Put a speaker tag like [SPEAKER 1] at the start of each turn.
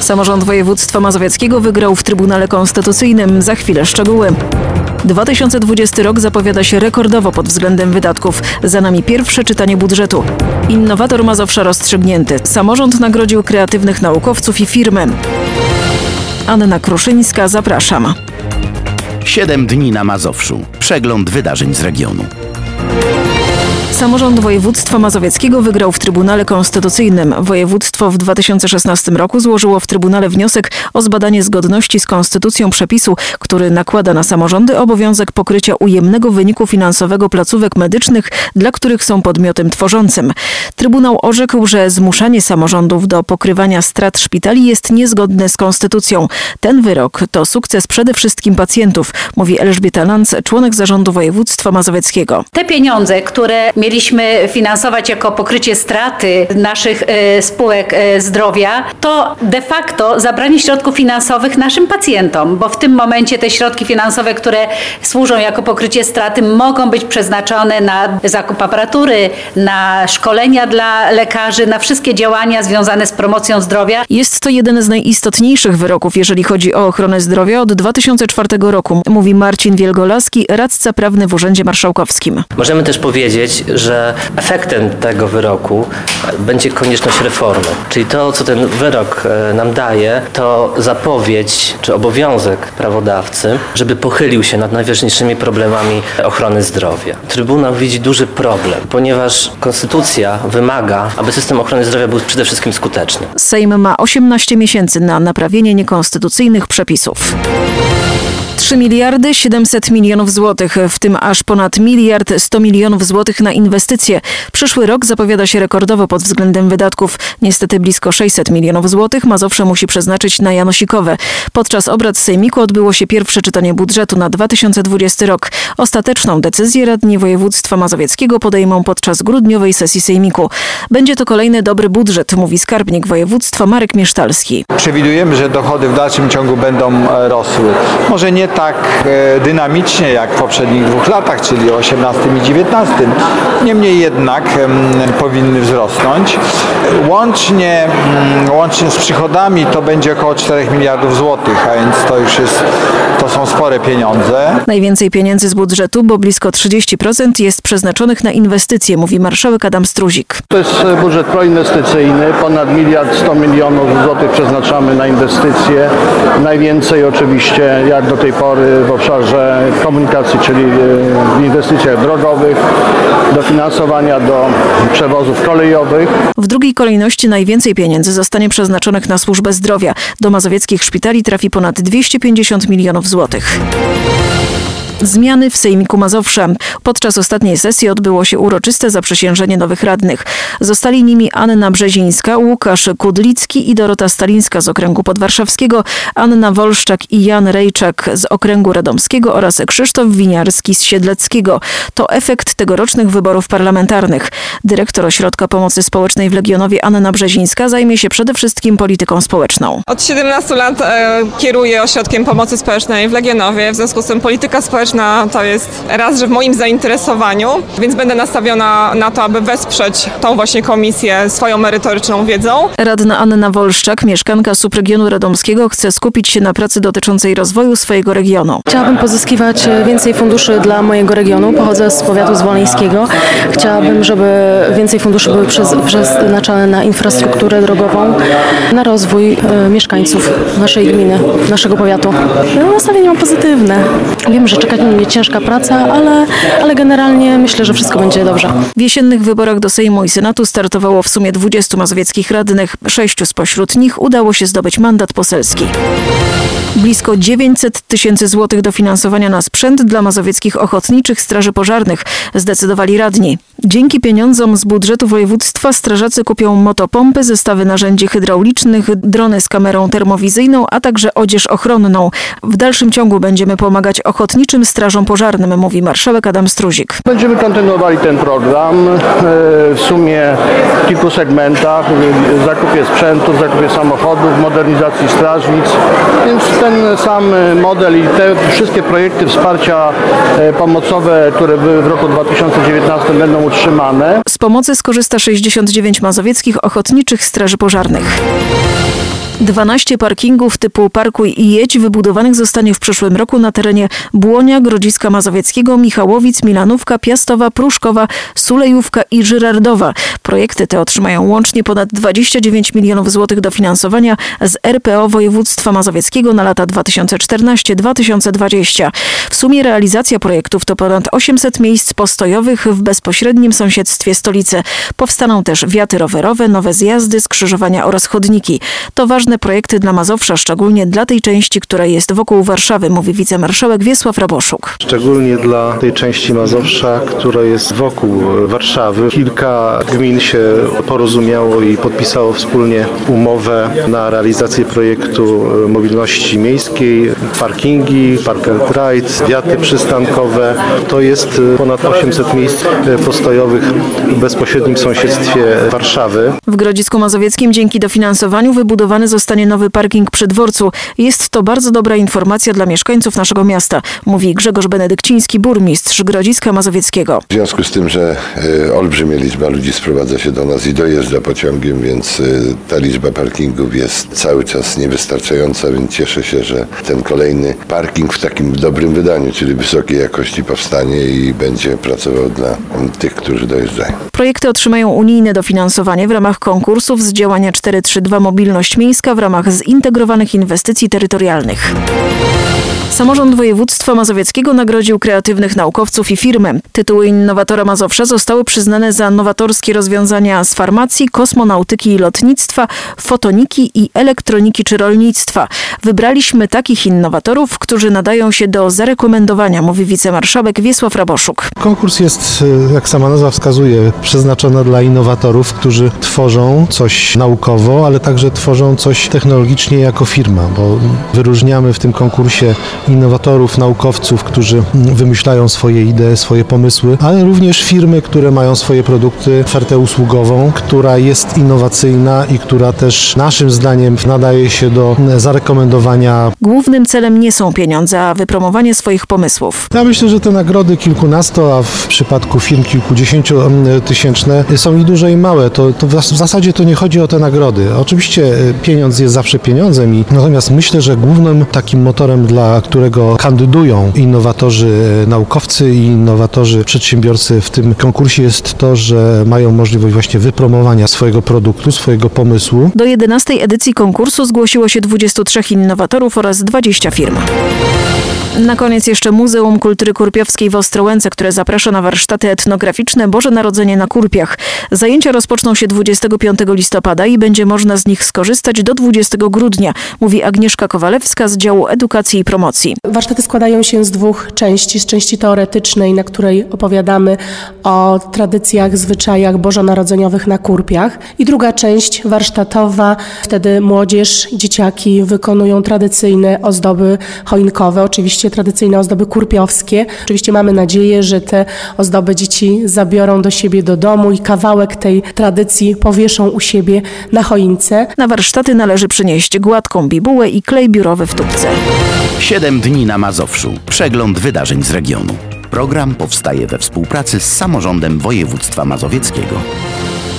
[SPEAKER 1] Samorząd województwa mazowieckiego wygrał w Trybunale Konstytucyjnym. Za chwilę szczegóły. 2020 rok zapowiada się rekordowo pod względem wydatków. Za nami pierwsze czytanie budżetu. Innowator Mazowsza rozstrzygnięty. Samorząd nagrodził kreatywnych naukowców i firmy. Anna Kruszyńska, zapraszam.
[SPEAKER 2] 7 dni na Mazowszu. Przegląd wydarzeń z regionu.
[SPEAKER 1] Samorząd województwa mazowieckiego wygrał w Trybunale Konstytucyjnym. Województwo w 2016 roku złożyło w Trybunale wniosek o zbadanie zgodności z konstytucją przepisu, który nakłada na samorządy obowiązek pokrycia ujemnego wyniku finansowego placówek medycznych, dla których są podmiotem tworzącym. Trybunał orzekł, że zmuszanie samorządów do pokrywania strat szpitali jest niezgodne z konstytucją. Ten wyrok to sukces przede wszystkim pacjentów, mówi Elżbieta Lanc, członek zarządu województwa mazowieckiego.
[SPEAKER 3] Te pieniądze, które mieliśmy finansować jako pokrycie straty naszych spółek zdrowia, to de facto zabranie środków finansowych naszym pacjentom, bo w tym momencie te środki finansowe, które służą jako pokrycie straty, mogą być przeznaczone na zakup aparatury, na szkolenia dla lekarzy, na wszystkie działania związane z promocją zdrowia.
[SPEAKER 1] Jest to jeden z najistotniejszych wyroków, jeżeli chodzi o ochronę zdrowia od 2004 roku, mówi Marcin Wielgolaski, radca prawny w Urzędzie Marszałkowskim.
[SPEAKER 4] Możemy też powiedzieć, że efektem tego wyroku będzie konieczność reformy. Czyli to, co ten wyrok nam daje, to zapowiedź czy obowiązek prawodawcy, żeby pochylił się nad najważniejszymi problemami ochrony zdrowia. Trybunał widzi duży problem, ponieważ konstytucja wymaga, aby system ochrony zdrowia był przede wszystkim skuteczny.
[SPEAKER 1] Sejm ma 18 miesięcy na naprawienie niekonstytucyjnych przepisów. 3 miliardy 700 milionów złotych, w tym aż ponad 1 100 milionów złotych na inwestycje. Przyszły rok zapowiada się rekordowo pod względem wydatków. Niestety blisko 600 milionów złotych Mazowsze musi przeznaczyć na janosikowe. Podczas obrad Sejmiku odbyło się pierwsze czytanie budżetu na 2020 rok. Ostateczną decyzję radni województwa mazowieckiego podejmą podczas grudniowej sesji Sejmiku. Będzie to kolejny dobry budżet, mówi skarbnik województwa Marek Miesztalski.
[SPEAKER 5] Przewidujemy, że dochody w dalszym ciągu będą rosły. Może nie tak dynamicznie jak w poprzednich 2 latach, czyli 2018 i 2019. Niemniej jednak powinny wzrosnąć. Łącznie z przychodami to będzie około 4 miliardów złotych, a więc to są spore pieniądze.
[SPEAKER 1] Najwięcej pieniędzy z budżetu, bo blisko 30% jest przeznaczonych na inwestycje, mówi marszałek Adam Struzik.
[SPEAKER 6] To jest budżet proinwestycyjny. Ponad 1 100 milionów złotych przeznaczamy na inwestycje. Najwięcej oczywiście jak do tej pory w obszarze komunikacji, czyli w inwestycjach drogowych, dofinansowania do przewozów kolejowych.
[SPEAKER 1] W drugiej kolejności najwięcej pieniędzy zostanie przeznaczonych na służbę zdrowia. Do mazowieckich szpitali trafi ponad 250 milionów złotych. Zmiany w Sejmiku Mazowsza. Podczas ostatniej sesji odbyło się uroczyste zaprzysiężenie nowych radnych. Zostali nimi Anna Brzezińska, Łukasz Kudlicki i Dorota Stalińska z okręgu podwarszawskiego, Anna Wolszczak i Jan Rejczak z okręgu radomskiego oraz Krzysztof Winiarski z Siedleckiego. To efekt tegorocznych wyborów parlamentarnych. Dyrektor Ośrodka Pomocy Społecznej w Legionowie Anna Brzezińska zajmie się przede wszystkim polityką społeczną.
[SPEAKER 7] Od 17 lat kieruję Ośrodkiem Pomocy Społecznej w Legionowie, w związku z tym polityka społeczna to jest raz, że w moim zainteresowaniu, więc będę nastawiona na to, aby wesprzeć tą właśnie komisję swoją merytoryczną wiedzą.
[SPEAKER 1] Radna Anna Wolszczak, mieszkanka subregionu radomskiego, chce skupić się na pracy dotyczącej rozwoju swojego regionu.
[SPEAKER 8] Chciałabym pozyskiwać więcej funduszy dla mojego regionu. Pochodzę z powiatu zwoleńskiego. Chciałabym, żeby więcej funduszy były przeznaczane na infrastrukturę drogową, na rozwój mieszkańców naszej gminy, naszego powiatu. Nastawienie mam pozytywne. Wiem, że czeka mnie ciężka praca, ale generalnie myślę, że wszystko będzie dobrze.
[SPEAKER 1] W jesiennych wyborach do Sejmu i Senatu startowało w sumie 20 mazowieckich radnych. 6 spośród nich udało się zdobyć mandat poselski. Blisko 900 tysięcy złotych dofinansowania na sprzęt dla mazowieckich ochotniczych straży pożarnych zdecydowali radni. Dzięki pieniądzom z budżetu województwa strażacy kupią motopompy, zestawy narzędzi hydraulicznych, drony z kamerą termowizyjną, a także odzież ochronną. W dalszym ciągu będziemy pomagać ochotniczym strażom pożarnym, mówi marszałek Adam Struzik.
[SPEAKER 6] Będziemy kontynuowali ten program w sumie w kilku segmentach. W zakupie sprzętu, w zakupie samochodów, modernizacji strażnic. Więc ten sam model i te wszystkie projekty wsparcia pomocowe, które były w roku 2019 będą utrzymane.
[SPEAKER 1] Z pomocy skorzysta 69 mazowieckich ochotniczych straży pożarnych. 12 parkingów typu Parkuj i jedź wybudowanych zostanie w przyszłym roku na terenie Błonia, Grodziska Mazowieckiego, Michałowic, Milanówka, Piastowa, Pruszkowa, Sulejówka i Żyrardowa. Projekty te otrzymają łącznie ponad 29 milionów złotych dofinansowania z RPO województwa mazowieckiego na lata 2014-2020. W sumie realizacja projektów to ponad 800 miejsc postojowych w bezpośrednim sąsiedztwie stolicy. Powstaną też wiaty rowerowe, nowe zjazdy, skrzyżowania oraz chodniki. To ważne projekty dla Mazowsza, szczególnie dla tej części, która jest wokół Warszawy, mówi wicemarszałek Wiesław Raboszuk.
[SPEAKER 9] Szczególnie dla tej części Mazowsza, która jest wokół Warszawy. Kilka gmin się porozumiało i podpisało wspólnie umowę na realizację projektu mobilności miejskiej, parkingi, park and ride, wiaty przystankowe. To jest ponad 800 miejsc postojowych w bezpośrednim sąsiedztwie Warszawy.
[SPEAKER 1] W Grodzisku Mazowieckim dzięki dofinansowaniu wybudowany zostanie nowy parking przy dworcu. Jest to bardzo dobra informacja dla mieszkańców naszego miasta, mówi Grzegorz Benedykciński, burmistrz Grodziska Mazowieckiego.
[SPEAKER 10] W związku z tym, że olbrzymia liczba ludzi sprowadza się do nas i dojeżdża pociągiem, więc ta liczba parkingów jest cały czas niewystarczająca, więc cieszę się, że ten kolejny parking w takim dobrym wydaniu, czyli wysokiej jakości powstanie i będzie pracował dla tych, którzy dojeżdżają.
[SPEAKER 1] Projekty otrzymają unijne dofinansowanie w ramach konkursów z działania 432 Mobilność Miejska w ramach zintegrowanych inwestycji terytorialnych. Samorząd województwa mazowieckiego nagrodził kreatywnych naukowców i firmy. Tytuły innowatora Mazowsza zostały przyznane za nowatorskie rozwiązania z farmacji, kosmonautyki i lotnictwa, fotoniki i elektroniki czy rolnictwa. Wybraliśmy takich innowatorów, którzy nadają się do zarekomendowania, mówi wicemarszałek Wiesław Raboszuk.
[SPEAKER 11] Konkurs jest, jak sama nazwa wskazuje, przeznaczony dla innowatorów, którzy tworzą coś naukowo, ale także tworzą coś technologicznie jako firma, bo wyróżniamy w tym konkursie innowatorów, naukowców, którzy wymyślają swoje idee, swoje pomysły, ale również firmy, które mają swoje produkty, ofertę usługową, która jest innowacyjna i która też naszym zdaniem nadaje się do zarekomendowania.
[SPEAKER 1] Głównym celem nie są pieniądze, a wypromowanie swoich pomysłów.
[SPEAKER 11] Ja myślę, że te nagrody kilkunasto, a w przypadku firm kilkudziesięciotysięczne są i duże i małe. To w zasadzie to nie chodzi o te nagrody. Oczywiście pieniądz jest zawsze pieniądzem, natomiast myślę, że głównym takim motorem, dla którego kandydują innowatorzy naukowcy i innowatorzy przedsiębiorcy w tym konkursie jest to, że mają możliwość właśnie wypromowania swojego produktu, swojego pomysłu.
[SPEAKER 1] Do 11. edycji konkursu zgłosiło się 23 innowatorów oraz 20 firm. Na koniec jeszcze Muzeum Kultury Kurpiowskiej w Ostrołęce, które zaprasza na warsztaty etnograficzne Boże Narodzenie na Kurpiach. Zajęcia rozpoczną się 25 listopada i będzie można z nich skorzystać do 20 grudnia, mówi Agnieszka Kowalewska z działu edukacji i promocji.
[SPEAKER 12] Warsztaty składają się z dwóch części. Z części teoretycznej, na której opowiadamy o tradycjach, zwyczajach bożonarodzeniowych na Kurpiach. I druga część warsztatowa. Wtedy młodzież i dzieciaki wykonują tradycyjne ozdoby choinkowe, oczywiście tradycyjne ozdoby kurpiowskie. Oczywiście mamy nadzieję, że te ozdoby dzieci zabiorą do siebie do domu i kawałek tej tradycji powieszą u siebie na choince.
[SPEAKER 1] Na warsztaty należy przynieść gładką bibułę i klej biurowy w tubce.
[SPEAKER 2] 7 dni na Mazowszu. Przegląd wydarzeń z regionu. Program powstaje we współpracy z samorządem województwa mazowieckiego.